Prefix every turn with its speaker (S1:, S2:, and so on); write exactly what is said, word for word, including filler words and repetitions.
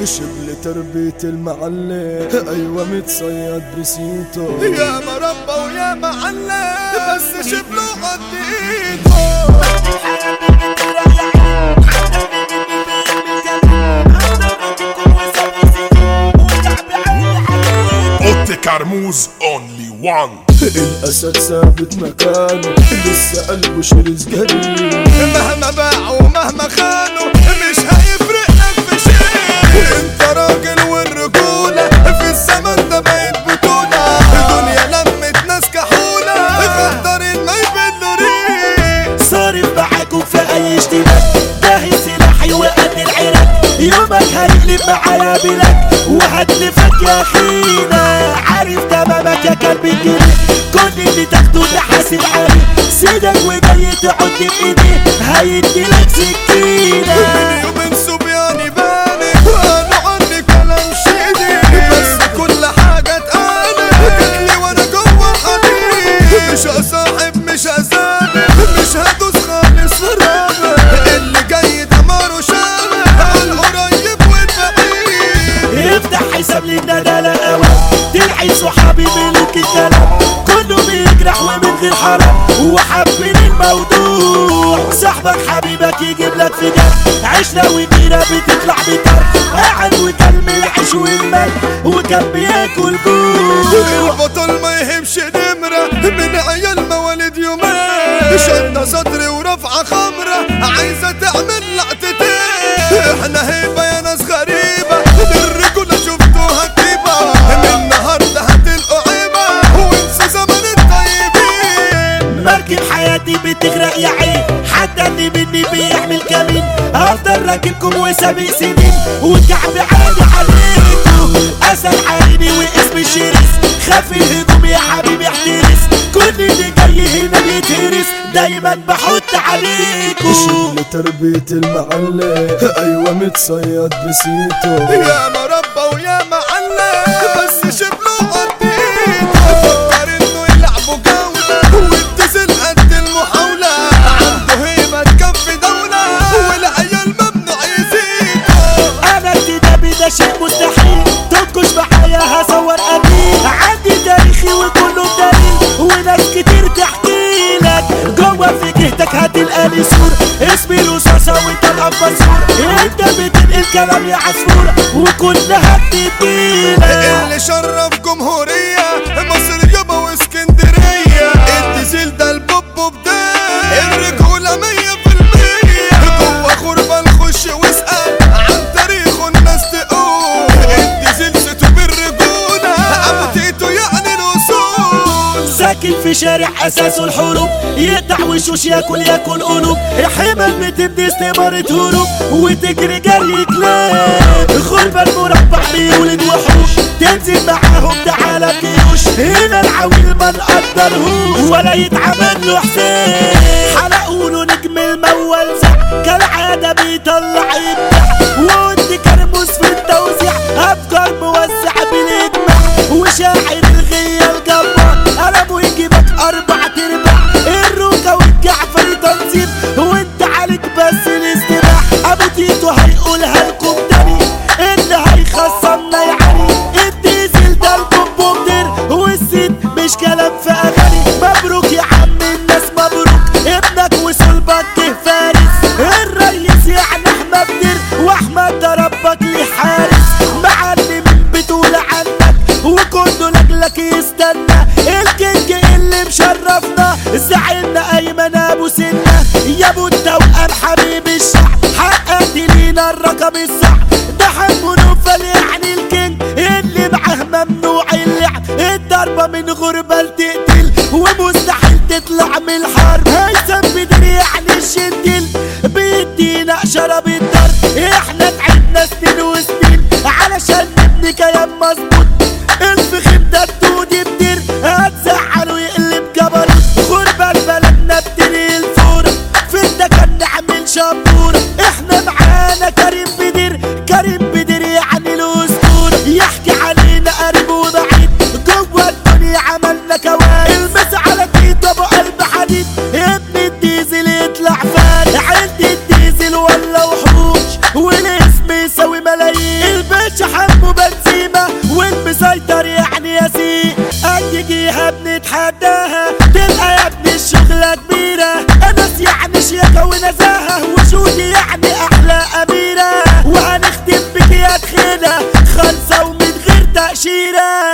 S1: شبل تربية المعلم، ايوه متصيد بسيتو.
S2: يا مربى ويا معلم بس شبله قد ايده.
S3: اوتي كرموز اونلي وان.
S1: الاسد ثابت مكانه لسه قلبه شرس قريب،
S2: مهما باعوا ومهما خانوا مش هيفرق لك في شيء. انت راجل والرجولة في الزمن ده بقت بطولة. الدنيا لمت ناس كحولة غدارين ما يبلوا ريق.
S4: صارف معاكم في اي اشتباك، جاهز سلاحي وقد العراك. يومك هيقلب معايا بلاك وهتلفك يا اخينا. عارف تمامك يا كلب الجري، كل اللي تاخده تحاسب عليه. سيدك وجاي تحط بايديه هيديلك سكينة.
S2: من يومين صبياني باني قالوا عني كلام شيدي، بس كل حاجة اتقالت جتلي وانا جوه الحديد. مش هصاحب مش هزاني مش هدوس خالص في الرابع. اللي جاي دماره شامل عن قريب والبعيد.
S4: افتح حساب للندالة اوام، تلعي صحابي ملوك الكلام. كله بيجرح ومن غير حرام وحابين الموضوع. صاحبك حبيبك يجيب لك في جرح، عشرة وكيرة بتطلع بطرح. قاعد وكلم العيش والمال وكان بياكل جوع.
S2: البطل ما يهمش نمرة من عيال مواليد يومين. شدة صدري ورفعة خمرة عايزة تعمل لقطتين. احنا هيبة يا ناس غريبة الرجولة شفتوها كيبة. من النهاردة هتلقوا عيبة وانسوا زمن الطيبين.
S4: مركب حياتي بتغرق يا عين، حتى اللي مني بيعمل كمين. هفضل راكبكم وسابق سنين والكعب عادي عليكم. اسد عيني واسم الشرس، خاف الهجوم يا حبيبي احترس. كل اللي جاي هنا بيتهرس دايما بحط عليكم.
S1: شبل تربية المعلم، ايوه متصيد بسيتو.
S2: يا مربى ويا معلم بس شبله قد ايده. فكر انه يلعبوا جولة والتزل قد المحاولة. عنده هيبة تكفي دولة والعيال ممنوع يزيدوا.
S4: انا ارتدابي ده شيء مستحيل، تنكش معايا هصور قليل. عندي تاريخي وكله دليل وناس كتير تحكي لك. جوه في جهتك هتلقى لي صورة، اسمي رصاصة وانت الانفاسور. انت بتنقل كلام يا عصفورة وكلها بتديلك.
S2: اللي شرف جمهورية مصر يابا واسكندرية. الديزل ده البوبو بداية الرجولة مية في المية. جوه غربة نخش واسأل عن تاريخه الناس تقول. الديزل سيتو بالرجولة ابو تيتو يعني الوصول.
S4: ساكن في شارع اساسه الحروب، يقطع وشوش ياكل ياكل قلوب. حمل بتدي استمارة هروب وتجري جري كلاب. غربة المربع بيولد وحوش، تنزل معاهم تعالى بجيوش. هنا العويل ما نقدرهوش ولا يتعمل له حساب. حلقوا له نجم المول زع، كالعادة بيطلع يبدع. وقلت كرموس في التوزيع، افكار موزع بالاجماع. وشاعر الغية الجبار قلبه يجيبك اربع ترباع. الروكة والجعفري تنظيم وانت عليك بس الاستباح. ابو تيتو هيقولها لكم تاني اللي هيخصمنا يعني. الديزل ده البوبو بدر والسيد مش كلام في اغاني. مبروك يا عم الناس مبروك، ابنك وصلبك جه فارس. الريس يعني احمد بدر واحمد ده ربك ليه حارس. معلم بتقول عنك وكله لاجلك يستنى. الكينج اللي مشرفنا زعلنا ايمن ابو سنة. يا ابو التوأم حبيب الشعب حققت لينا الرقم الصح. ده حمو نوفل يعني الكينج اللي معاه ممنوع اللعب. الضربة من غربة لتقتل ومستحيل تطلع من الحرب. هيثم بدر يعني الشندل بيدينا شرب الضرب. احنا تعبنا سنين وسنين علشان نبني كيان مظبوط. الفخم ده الدودي بدر هتزعل ويقلب جبل. غربة لبلدنا بتنقل الفورة في الدكان نعمل شبورة. احنا معانا كريم بدر، كريم بدر يعني الاسطورة. يحكي علينا قريب وبعيد جوه الدنيا عملنا كوارث. المس على تيتو ابو قلب حديد ابن حمو بنزيمة والمسيطر يعني ياسين. اي جهة بنتحداها تبقى يا ابني الشغلة كبيرة. انس يعني شياكة ونزاهة وجودي يعني احلى اميرة. وهنختم بك يا دخيلة خالصة ومن غير تأشيرة.